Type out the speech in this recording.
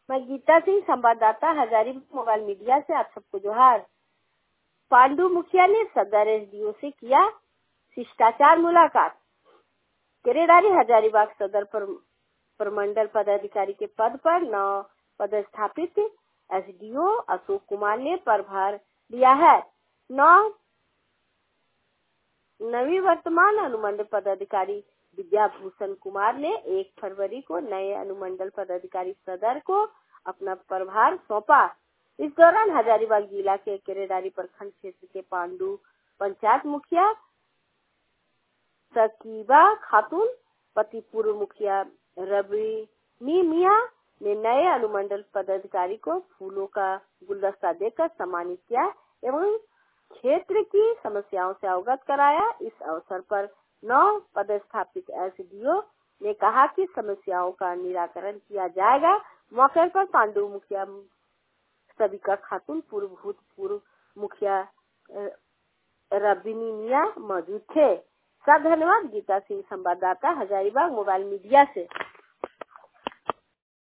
मैं गीता सिंह, संवाददाता Hazaribagh mobile media से आप सबको जोहार। पांडु मुखिया ने सदर एसडीओ से किया शिष्टाचार मुलाकात। केरेडारी हजारीबाग सदर प्रमंडल पदाधिकारी के पद पर नव पदस्थापित एसडीओ अशोक कुमार ने पदभार लिया है। नवी वर्तमान अनुमंडल पदाधिकारी विद्याभूषण कुमार ने 1 फरवरी को नए अनुमंडल पदाधिकारी सदर को अपना प्रभार सौंपा। इस दौरान हजारीबाग जिला के केरेडारी प्रखंड क्षेत्र के पांडु पंचायत मुखिया सकीबा खातून, पति पूर्व मुखिया रबीनी मिया ने नए अनुमंडल पदाधिकारी को फूलों का गुलदस्ता देकर सम्मानित किया एवं क्षेत्र की समस्याओं से अवगत कराया। इस अवसर पर नव पदस्थापित एसडीओ ने कहा कि समस्याओं का निराकरण किया जाएगा। मौके पर पांडु मुखिया सबिका खातून, भूतपूर्व मुखिया रबीनी मिया मौजूद थे। सब धन्यवाद। गीता सिंह, संवाददाता हजारीबाग मोबाइल मीडिया से।